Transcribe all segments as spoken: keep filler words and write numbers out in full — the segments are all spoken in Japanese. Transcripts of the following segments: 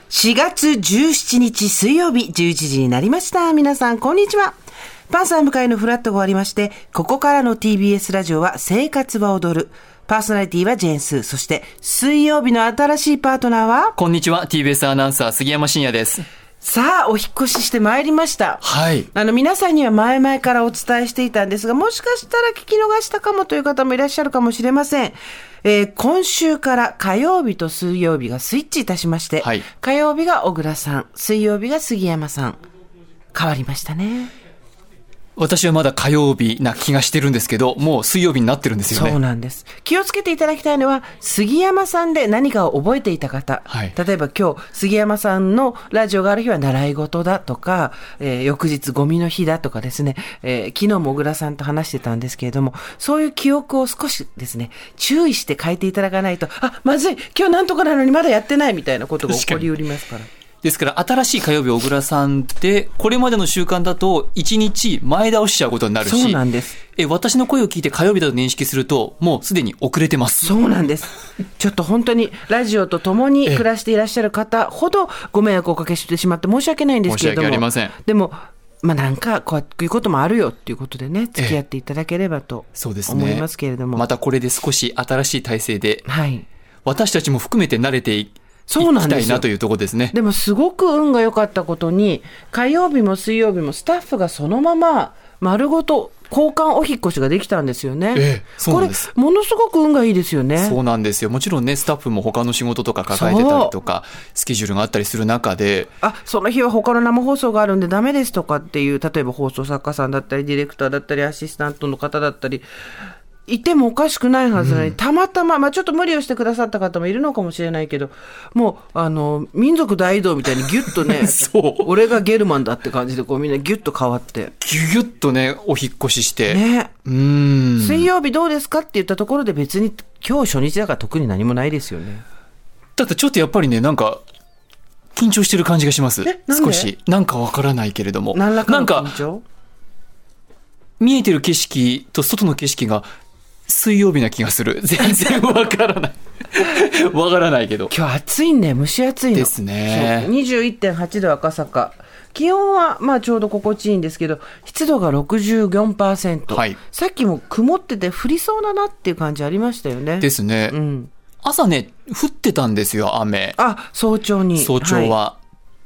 しがつじゅうしちにち水曜日じゅういちじになりました。皆さんこんにちは。パンサー向かいのフラットが終わりまして、ここからの ティービーエス ラジオは生活は踊る。パーソナリティはジェーンスー。そして水曜日の新しいパートナーは、 こんにちは、 ティービーエス アナウンサー杉山真也です。 さあお引っ越ししてまいりました。 はい。 あの皆さんには前々からお伝えしていたんですが、もしかしたら聞き逃したかもという方もいらっしゃるかもしれません。えー、今週から火曜日と水曜日がスイッチいたしまして、はい、火曜日が小倉さん、水曜日が杉山さん、変わりましたね。 私はまだ火曜日な気がしてるんですけど、もう水曜日になってるんですよね。 そうなんです。気をつけていただきたいのは、杉山さんで何かを覚えていた方、はい、例えば今日杉山さんのラジオがある日は習い事だとか、えー、翌日ゴミの日だとかですね、えー、昨日も小倉さんと話してたんですけれども、そういう記憶を少しですね注意して変えていただかないと、あ、まずい、今日なんとかなのにまだやってないみたいなことが起こりうりますから。 ですから新しい火曜日小倉さんってこれまでの習慣だといちにちまえ倒しちゃうことになるし、 そうなんです。 え私の声を聞いて火曜日だと認識するともうすでに遅れてます。 そうなんです。ちょっと本当にラジオと共に暮らしていらっしゃる方ほどご迷惑をおかけしてしまって申し訳ないんですけれども、 申し訳ありません。 でもまあなんかこういうこともあるよっていうことでね、付き合っていただければと思いますけれども、 またこれで少し新しい体制で、はい、私たちも含めて慣れていそうなんですよ。 行きたいなというところですね。 でもすごく運が良かったことに、火曜日も水曜日もスタッフがそのまま丸ごと交換お引っ越しができたんですよね。ええ、そうなんです。これものすごく運がいいですよね。 そうなんですよ。もちろんね、スタッフも他の仕事とか抱えてたりとかスケジュールがあったりする中で、 あ、その日は他の生放送があるんでダメですとかっていう、例えば放送作家さんだったりディレクターだったりアシスタントの方だったりいてもおかしくないはずなのに、うん、たまたま、まあ、ちょっと無理をしてくださった方もいるのかもしれないけど、もうあの民族大移動みたいにギュッとねそう俺がゲルマンだって感じでこうみんなギュッと変わってギュギュッとねお引っ越ししてね、うーん、水曜日どうですかって言ったところで別に今日初日だから特に何もないですよね。 だってちょっとやっぱりね、なんか緊張してる感じがします。少しなんかわからないけれども、 何らかの緊張、 なんか見えてる景色と外の景色が水曜日な気がする。全然わからないわからないけど今日暑いね、蒸し暑いのですね。 にじゅういってんはち 度赤坂、気温はまあちょうど心地いいんですけど、湿度が ろくじゅうよんパーセント、はい、さっきも曇ってて降りそうだなっていう感じありましたよね。 ですね、うん、朝ね降ってたんですよ、雨。 あ、早朝に。 早朝は、はい、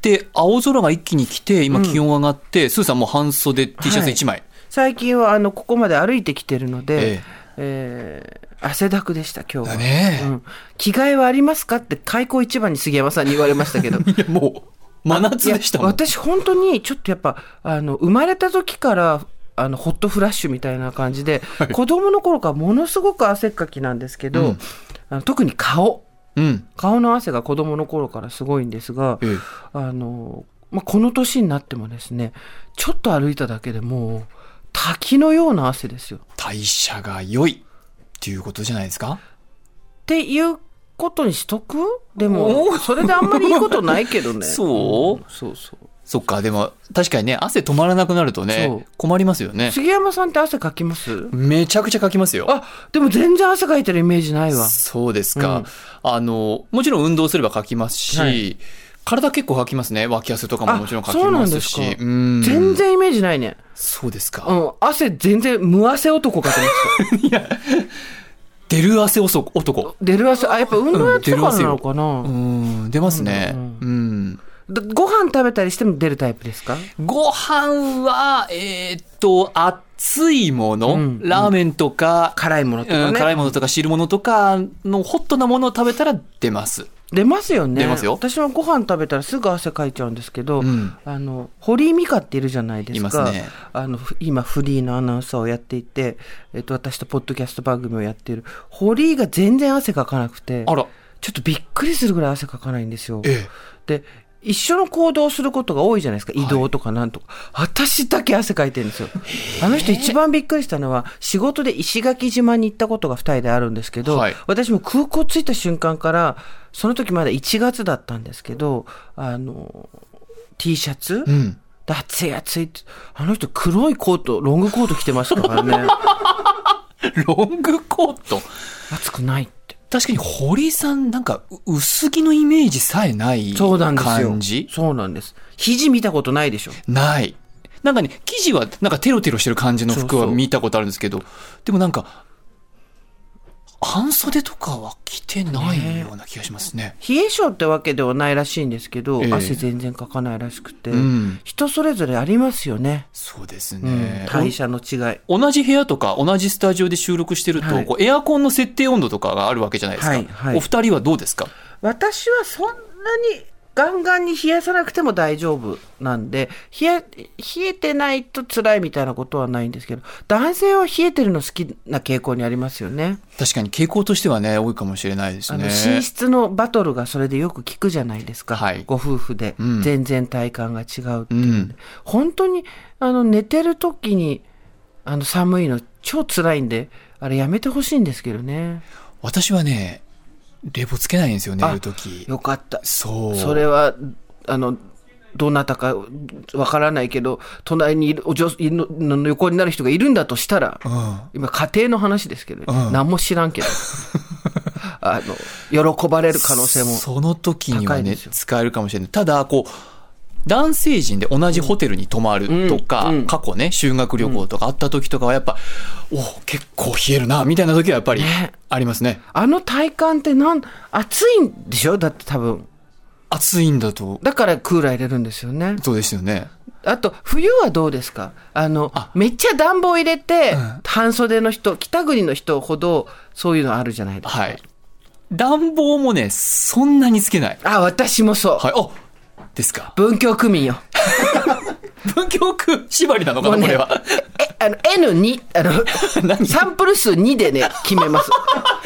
で青空が一気に来て今気温上がって、うん、スーさんも半袖 T シャツいちまい、はい、最近はあのここまで歩いてきてるので、えええー、汗だくでした今日は、ね、うん、着替えはありますかって開口一番に杉山さんに言われましたけどいやもう真夏でしたもん。 私本当にちょっとやっぱあの生まれた時からあのホットフラッシュみたいな感じで、はい、子供の頃からものすごく汗っかきなんですけど、うん、あの特に顔、うん、顔の汗が子供の頃からすごいんですが、ええ、あのまあ、この年になってもですね、ちょっと歩いただけでもう滝のような汗ですよ。 代謝が良いっていうことじゃないですかっていうことにしとく。でもそれであんまりいいことないけどねそう、うん、そうそうそっか。でも確かにね、汗止まらなくなるとね困りますよね。 杉山さんって汗かきます？ めちゃくちゃかきますよ。 あ、でも全然汗かいてるイメージないわ。 そうですか、うん、あのもちろん運動すればかきますし、はい、体結構かきますね。脇汗とかももちろんかきますし。 そうなんですか。うん、全然イメージないね。 そうですか、 うん、汗全然無汗男かと思ってたいや出る汗男。 出る汗、あ、やっぱ運動やってたからなのかな、うん、 うん、出ますね、うんうんうん、ご飯食べたりしても出るタイプですか？ ご飯はえー、っと熱いもの、うん、ラーメンとか、 うん、辛いものとかね、うん、 辛いものとか汁物とかのホットなものを食べたら出ます。 出ますよね。 出ますよ。 私はご飯食べたらすぐ汗かいちゃうんですけど、うん、あの堀井美香っているじゃないですか。いますね。あの今フリーのアナウンサーをやっていて、えっと、私とポッドキャスト番組をやっている堀井が全然汗かかなくて、あら、ちょっとびっくりするぐらい汗かかないんですよ、ええ、で一緒の行動をすることが多いじゃないですか、移動とかなんとか、はい、私だけ汗かいてるんですよ。あの人一番びっくりしたのは、仕事で石垣島に行ったことがふたりであるんですけど、はい、私も空港着いた瞬間から、その時まだいちがつだったんですけど、あの T シャツ、うん、暑い暑いって、あの人黒いコート、ロングコート着てましたからねロングコート、 暑くないって。 確かに堀井さんなんか薄着のイメージさえない感じ。 そうなんですよ。そうなんです。肘見たことないでしょ。 ない。なんかね、生地はなんかテロテロしてる感じの服は見たことあるんですけど、そうそう、でもなんか半袖とかは着てないような気がしますね。 冷え性ってわけではないらしいんですけど、えー、汗全然かかないらしくて、うん、人それぞれありますよね。 そうですね、 うん、代謝の違い。 同じ部屋とか同じスタジオで収録してると、はい、こうエアコンの設定温度とかがあるわけじゃないですか、はいはい、お二人はどうですか？ 私はそんなにガンガンに冷やさなくても大丈夫なんで、冷え、冷えてないと辛いみたいなことはないんですけど、男性は冷えてるの好きな傾向にありますよね。 確かに傾向としてはね、多いかもしれないですね。 あの寝室のバトルがそれでよく聞くじゃないですか、はい、ご夫婦で、うん、全然体感が違うっていう、うん、本当にあの寝てる時にあの寒いの超辛いんで、あれやめてほしいんですけどね。 私はね、冷房つけないんですよ、寝るとき。 よかった。 そう。 それは、あの、どなたかわからないけど、隣にいる、お女の横になる人がいるんだとしたら、うん、今家庭の話ですけど、うん、何も知らんけど、あの、喜ばれる可能性も高いですよ。 その時にはね、使えるかもしれない。ただ、こう、男性陣で同じホテルに泊まるとか、うんうん、過去ね、修学旅行とかあった時とかはやっぱ、うん、お結構冷えるなみたいな時はやっぱりありますね。 あの体感ってなん暑いんでしょ？だって多分暑いんだと。 だからクーラー入れるんですよね。 そうですよね。 あと冬はどうですか？あのあめっちゃ暖房入れて、うん、半袖の人、北国の人ほどそういうのあるじゃないですか。 はい。暖房もね、そんなにつけない。 あ、私もそう。 はい。あですか。 文京区民よ。 文京区縛りなのかな、ね、これは。 え、あの エヌに あのサンプル数にでね決めます。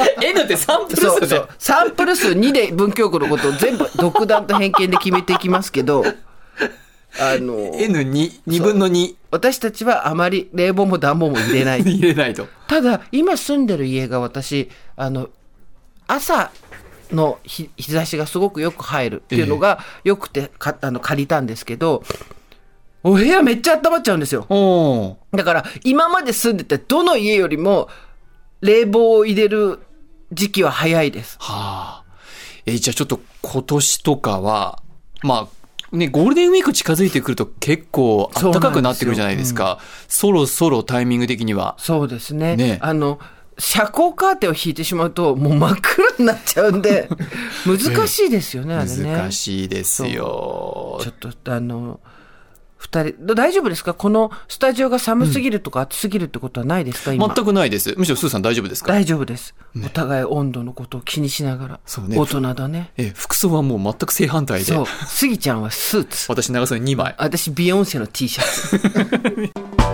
N ってサンプル数で。そうそう。 サンプル数にで文京区のことを全部独断と偏見で決めていきますけど、あのエヌに にぶんのに。 私たちはあまり冷房も暖房も入れない。 入れないと。 ただ今住んでる家が私あの朝の日差しがすごくよく入るっていうのがよくて、えー、かあの借りたんですけど、お部屋めっちゃ温まっちゃうんですよ。だから今まで住んでてどの家よりも冷房を入れる時期は早いです。 はあ、えー、じゃあちょっと今年とかはまあね、ゴールデンウィーク近づいてくると結構暖かくなってくるじゃないですか。そろそろタイミング的には。 そうですね。ね、あの遮光カーテンを引いてしまうともう真っ暗になっちゃうんで難しいですよね、あれね。 難しいですよ。 ちょっとあの二人大丈夫ですか？このスタジオが寒すぎるとか暑すぎるってことはないですか？今全くないです。むしろスーさん大丈夫ですか？ 大丈夫です、ね、お互い温度のことを気にしながら。そうね、大人だね。 え服装はもう全く正反対で。 そう、スギちゃんはスーツ、 私長袖にまい、 私ビヨンセの T シャツ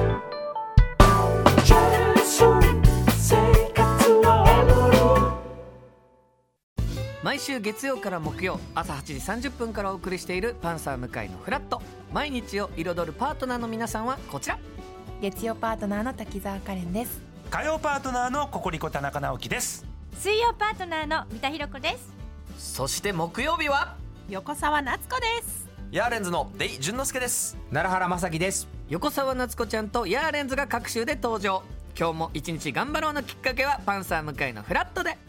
毎週月曜から木曜朝はちじさんじゅっぷんからお送りしているパンサー向井のフラット。毎日を彩るパートナーの皆さんはこちら。 月曜パートナーの滝沢カレンです。 火曜パートナーのココリコ田中直樹です。 水曜パートナーの三田寛子です。 そして木曜日は横澤夏子です。 ヤーレンズのデイ淳之介です。 奈良原正樹です。 横澤夏子ちゃんとヤーレンズが各週で登場。今日も一日頑張ろうのきっかけはパンサー向井のフラットで。